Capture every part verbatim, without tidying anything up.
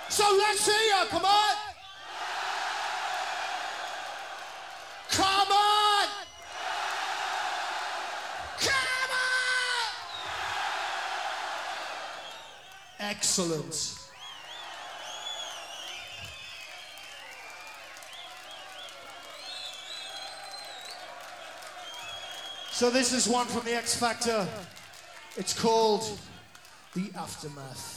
So let's see ya, come on! Come on! Come on! Excellent. So this is one from the X Factor. It's called The Aftermath.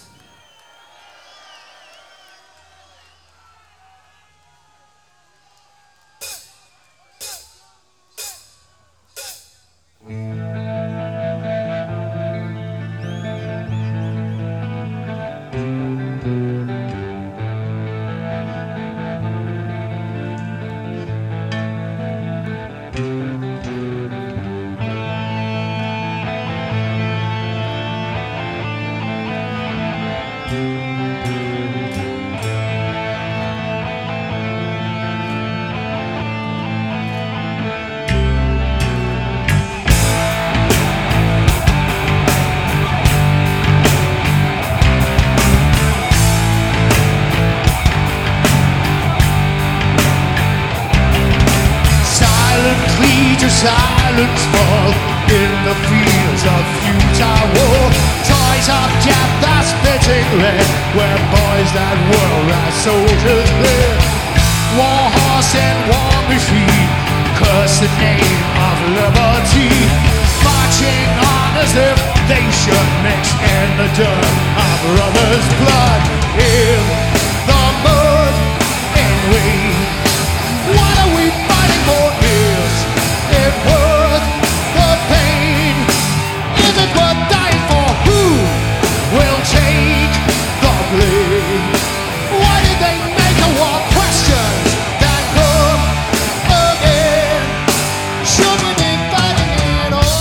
Silence fall in the fields of futile war. Toys of death are spitting red, where boys that were as soldiers live. War horse and war machine curse the name of liberty, marching on as if they should mix in the dirt of brothers' blood. In the mud and rain, what are we fighting for? Is it worth the pain? Is it worth dying for? Who will take the blame? Why did they make a war? Questions that come again. Should we be fighting at all?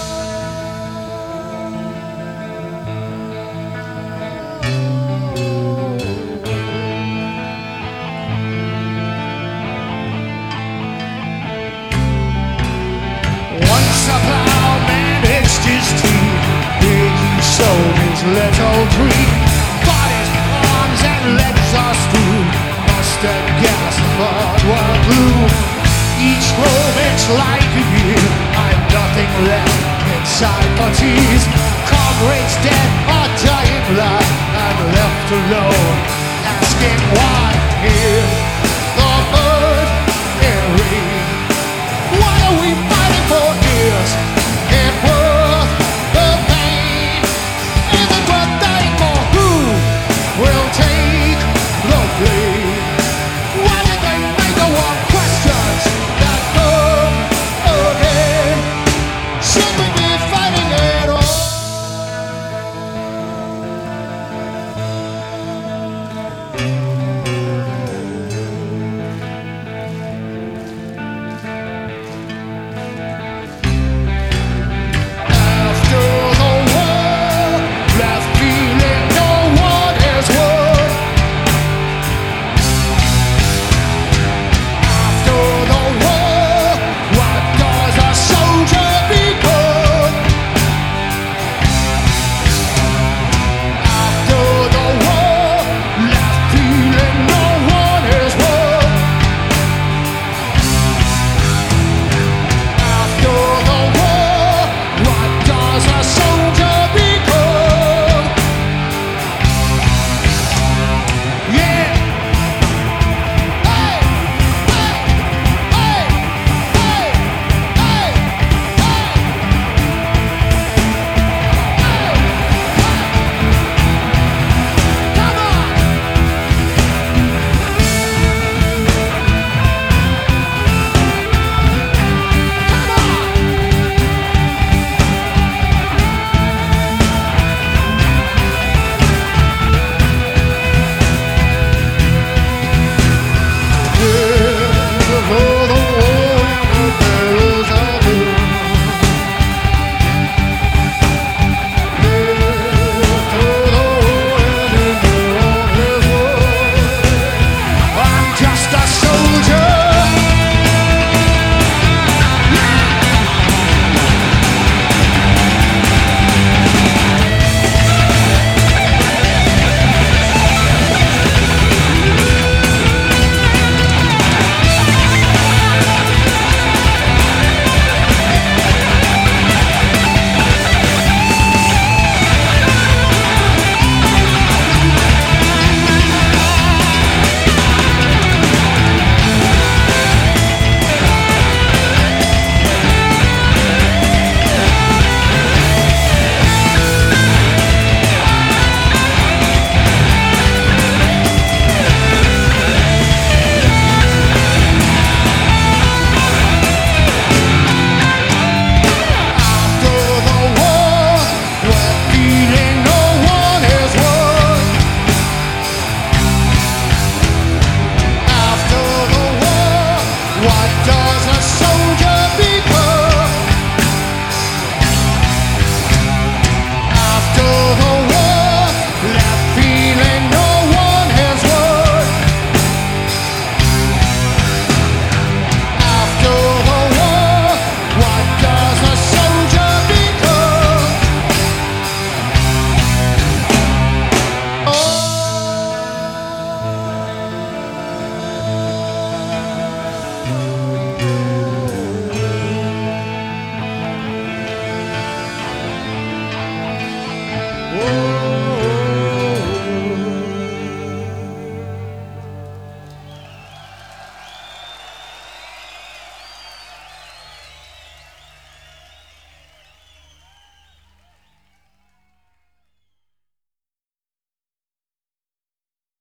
Once a plowman hitched his teeth, big he sowed his little dream. But his arms and legs are screwed, mustard gas and blood were blue. Each moment's like a year, I've nothing left inside my tears. Comrades dead or dying blind, I'm left alone, asking why. Here, the mud and rain, what are we fighting for? Is it worth the pain? Is it worth dying for? Who will take the blame? Why did they make a war? Questions that come again. Should we be fighting at all? doors